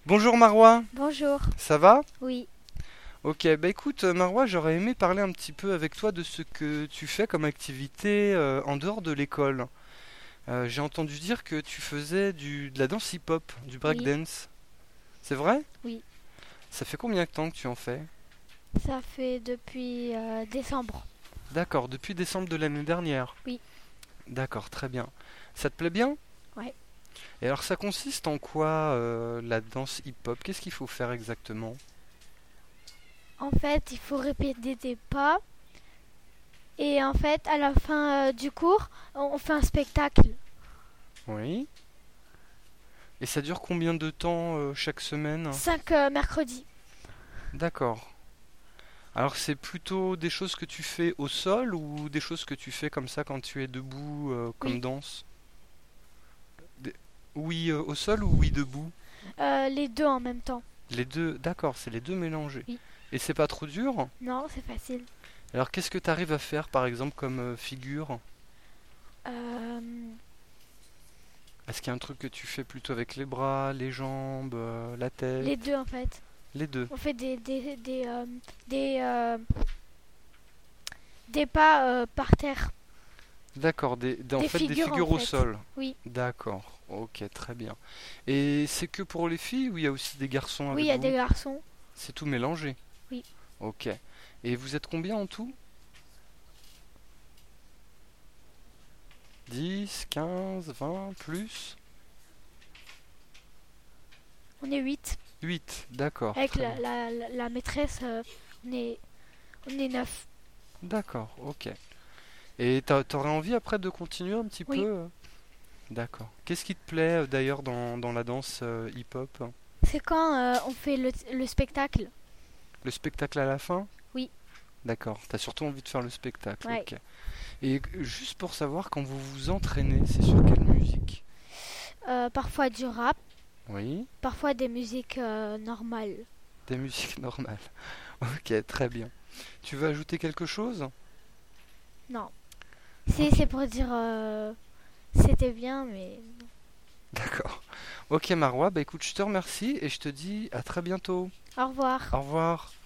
Bonjour Marois, Bonjour. ça va? Oui. Ok, bah écoute Marois, j'aurais aimé parler un petit peu avec toi de ce que tu fais comme activité en dehors de l'école. J'ai entendu dire que tu faisais de la danse hip-hop, du Oui. breakdance. C'est vrai? Oui. Ça fait combien de temps que tu en fais? Ça fait depuis décembre. D'accord, depuis décembre de l'année dernière. Oui. D'accord, très bien. Ça te plaît bien? Ouais. Et alors ça consiste en quoi la danse hip-hop? Qu'est-ce qu'il faut faire exactement? En fait, il faut répéter des pas. Et en fait, à la fin du cours, on fait un spectacle. Oui. Et ça dure combien de temps chaque semaine? 5 mercredis. D'accord. Alors c'est plutôt des choses que tu fais au sol ou des choses que tu fais comme ça quand tu es debout comme Oui. danse? Des- Oui au sol ou oui debout? Les deux en même temps. Les deux, d'accord, c'est les deux mélangés. Oui. Et c'est pas trop dur? Non, c'est facile. Alors qu'est-ce que tu arrives à faire par exemple comme figure? Euh, Est-ce qu'il y a un truc que tu fais plutôt avec les bras, les jambes, la les tête? deux en fait. Les deux. On fait des, des pas par terre. D'accord, en Des fait des figures en figures au fait. sol. Oui. D'accord, ok, très bien. Et c'est que pour les filles ou il y a aussi des garçons Oui, il avec y a des vous? garçons. C'est tout mélangé. Oui. Ok. Et vous êtes combien en tout? 10, 15, 20, plus? On est 8. 8. D'accord, Avec très bien. la maîtresse, on est, on est 9. D'accord, ok. Et t'aurais envie après de continuer un petit Oui. peu? D'accord. Qu'est-ce qui te plaît d'ailleurs dans la danse hip-hop? C'est quand on fait le spectacle. Le spectacle à la fin? Oui. D'accord, t'as surtout envie de faire le spectacle, Ouais. ok. Et juste pour savoir, quand vous vous entraînez, c'est sur quelle musique? Parfois du rap, Oui, parfois des musiques normales. des musiques normales. Ok, très bien. Tu veux ajouter quelque chose? Non. Ok, C'est pour dire c'était bien, mais d'accord. Ok Marois, bah écoute, je te remercie et je te dis à très bientôt. au revoir. Au revoir.